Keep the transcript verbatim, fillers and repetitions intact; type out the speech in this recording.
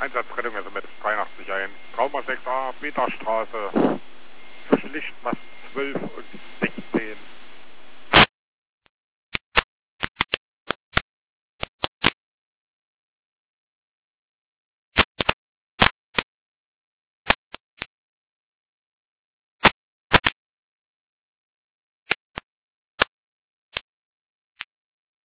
Einsatzrettung, also mit dreiundachtzig ein. Trauma sechs a, Beta-Straße, zwischen Lichtmast zwölf und sechzehn.